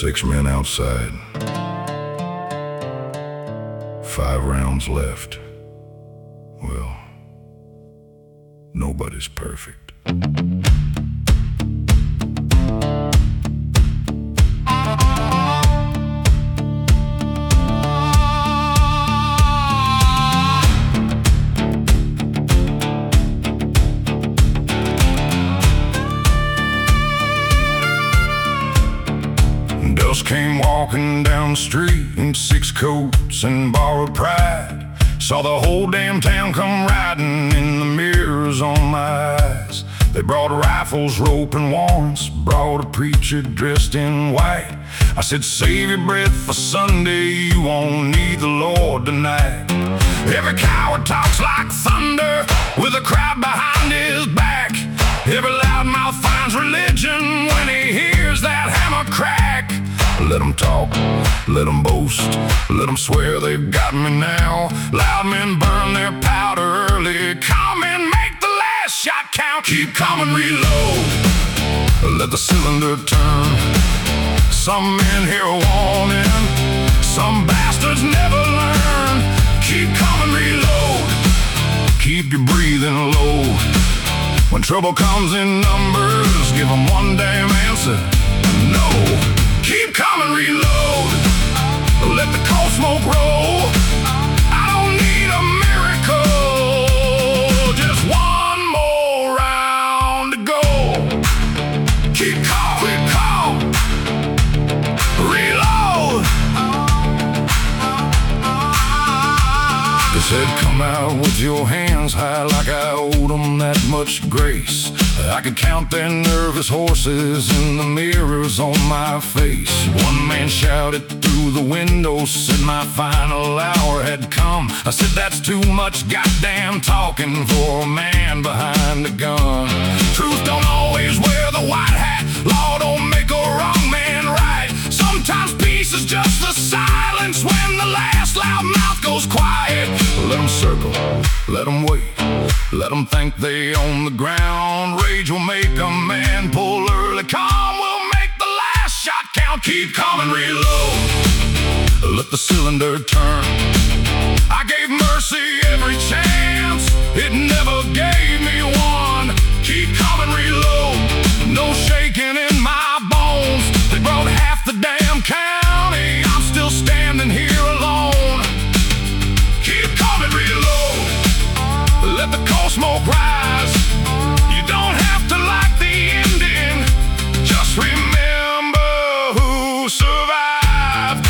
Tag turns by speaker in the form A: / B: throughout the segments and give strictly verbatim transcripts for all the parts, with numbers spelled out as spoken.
A: Six men outside. Five rounds left. Well, nobody's perfect. Dust came walking down the street in six coats and borrowed pride. Saw the whole damn town come riding in the mirrors on my eyes. They brought rifles, rope, and warrants, brought a preacher dressed in white. I said, save your breath for Sunday, you won't need the Lord tonight. Every coward talks like thunder with a crowd behind his back. Every loudmouth finds religion when he hears that hammer crack. Let them talk, let them boast, let them swear they've got me now. Loud men burn their powder early. Come and make the last shot count. Keep calm and reload, let the cylinder turn. Some men hear a warning, some bastards never learn. Keep calm and reload, keep your breathing low. When trouble comes in numbers, give them one damn answer: no. Keep calm and reload, let the coal smoke roll. I don't need a miracle, just one more round to go. Keep calm, keep calm, reload. They said come out with your hands high like I owed them that much grace. I could count their nervous horses in the mirrors on my face. One man shouted through the window, said my final hour had come. I said that's too much goddamn talking for a man behind a gun. Truth don't always wear the white hat, law don't make a wrong man right. Sometimes peace is just the silence when the last loud mouth goes quiet. Let them circle, let them wait, let them think they own the ground. Rage will make a man pull early, calm will make the last shot count. Keep calm and reload, let the cylinder turn. I gave mercy every chance, it never gave me one. Keep calm and reload, no shaking in my bones. They brought half the damn county, I'm still standing here alone. Keep calm and reload, let the coal smoke rise. You don't have to like the ending, just remember who survived.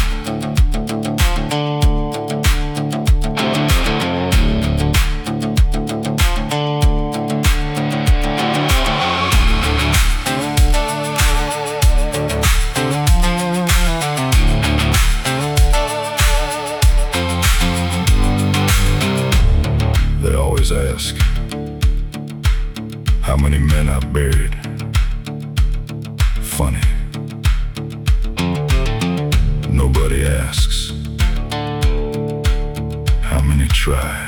A: They always ask how many men I buried. Funny, nobody asks how many tried.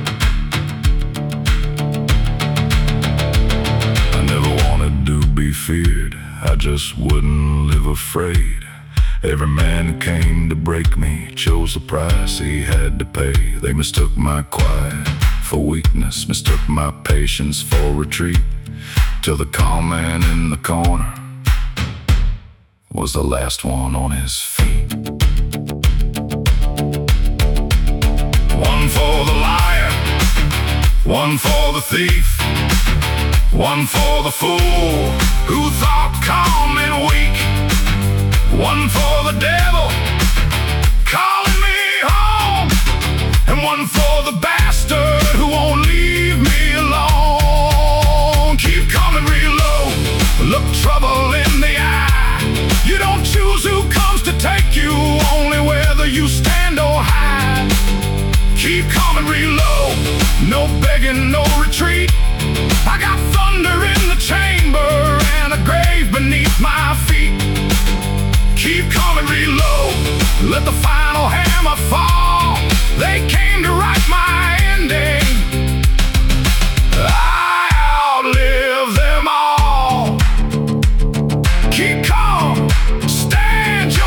A: I never wanted to be feared, I just wouldn't live afraid. Every man who came to break me chose the price he had to pay. They mistook my quiet for weakness, mistook my patience for retreat, till the calm man in the corner was the last one on his feet. One for the liar, one for the thief, one for the fool who thought calm and weak, one for the devil calling me home, and one for the bastard who won't leave me alone. Keep calm and reload, look trouble in the eye. You don't choose who comes to take you, only whether you stand or hide. Keep calm and reload, no begging, no retreat. I got thunder in the chamber and a grave beneath my feet. Keep calm and reload, let the final hammer fall. They came to write my ending, I outlive them all. Keep calm, stand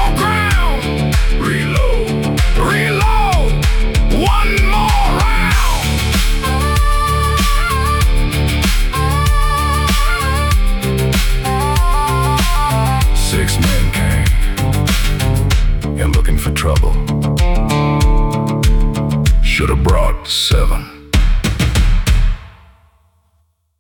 A: for trouble. Should have brought seven.